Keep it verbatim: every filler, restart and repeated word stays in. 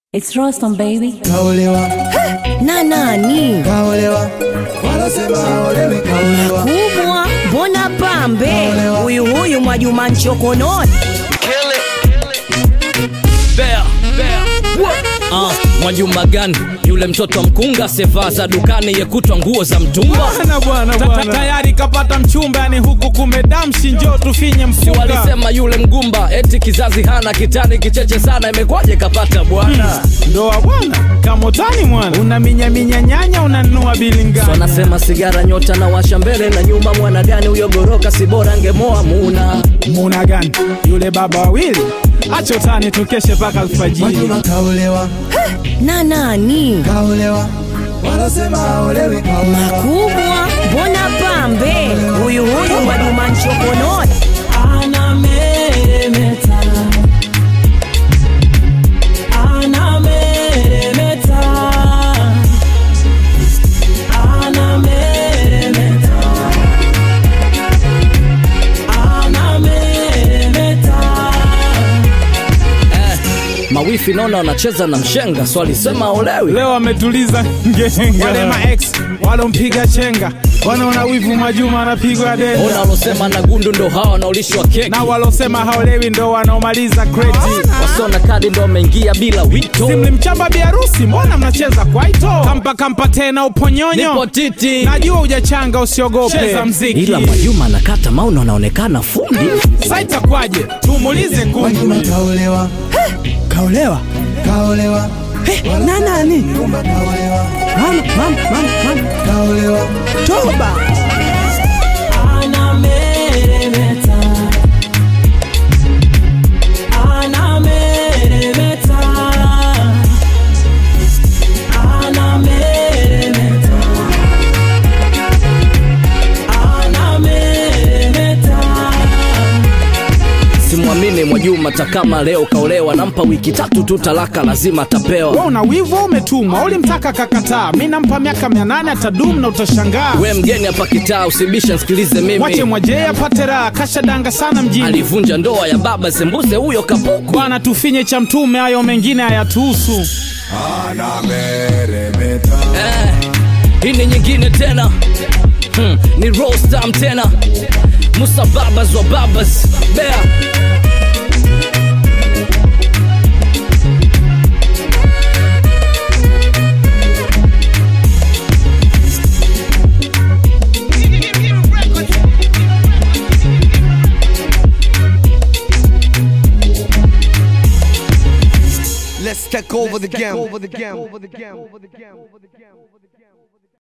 It's Rostam baby. Kaolewa Na nani? Kaolewa wanasema olewi kaolewa Kubwa mbona pambe Kaolewa. huyu huyu Mwajuma Nchokononi. Kill it. Bear, bear. Ah, Mwajuma gani? Yule mtoto mkunga seva za dukani yekutwa nguo za mtumba. Bwana bwana bwana. Tayari kapata mchumba, yani huku kumedamshi, njoo tufinye Si mfuka. walisema yule mgumba eti kizazi hana kitani kicheche sana, imekwaje kapata bwana? Ndoa bwana, kamotani mwana. Unaminya minya nyanya unanunua bilingani. So nasema sigara nyota na washa mbele na nyuma, mwana gani huyo goroka, si bora angemoa muna. Muna gani? Yule baba wawili. Acha utani tukeshe paka alfajiri. Mwajuma kaolewa Na nani? Kaolewa wanasema olewi kaolewa Kubwa mbona pambe huyu huyu Mwajuma Nchokononi. Ana meremeta, ana meremeta, ana meremeta, ana meremeta. Eh, mawifi naona wanacheza na mshenga, so walisema olewi. Leo ametuliza ngenga. Wale ma ex walompiga chenga wanaona wivu Mwajuma anapigwa deni. Ona walosema na gundu ndo hawa wanaolishwa keki, Na walosema haolewi ndo wanaomaliza kreti. wasona kadi ndo wameingia bila wito. Simlimchamba biharusi, mbona mnacheza kwaito? Kampa kampa tena uponyonyo. Nipo titi. Najua hujachanga, usiogope. Cheza mziki. Ila Mwajuma anakata mauna, anaonekana fundi. Sasa itakwaje? Tumuulize Mwajuma kundu. kaolewa Kaolewa. Kaolewa Na nani? Kumba kaolewa Mama, mama, mama, mama. Kaolewa Toba. Ana meremeta, ana meremeta, ana meremeta, ana meremeta. Simwamini Mwajuma takama leo kaolewa, nampa wiki tatu tu talaka lazima atapewa. Wewe una wivu au umetumwa? Ulimtaka kakataa. Mimi nampa miaka mia nane atadumu na utashangaa. We mgeni hapa kitaa, usibishe nsikilize Wache mimi. Mwaje apate raha, kashadanga sana mjini. Alivunja ndoa ya baba Sembuse huyo kapuku. Bwana tufinye cha mtume, hayo mengine hayatuhusu. ana meremeta Eh, hii ni nyingine tena. Hmm, ni Rostam tena. Musa babas wa babas. Bear. Let's take over the game.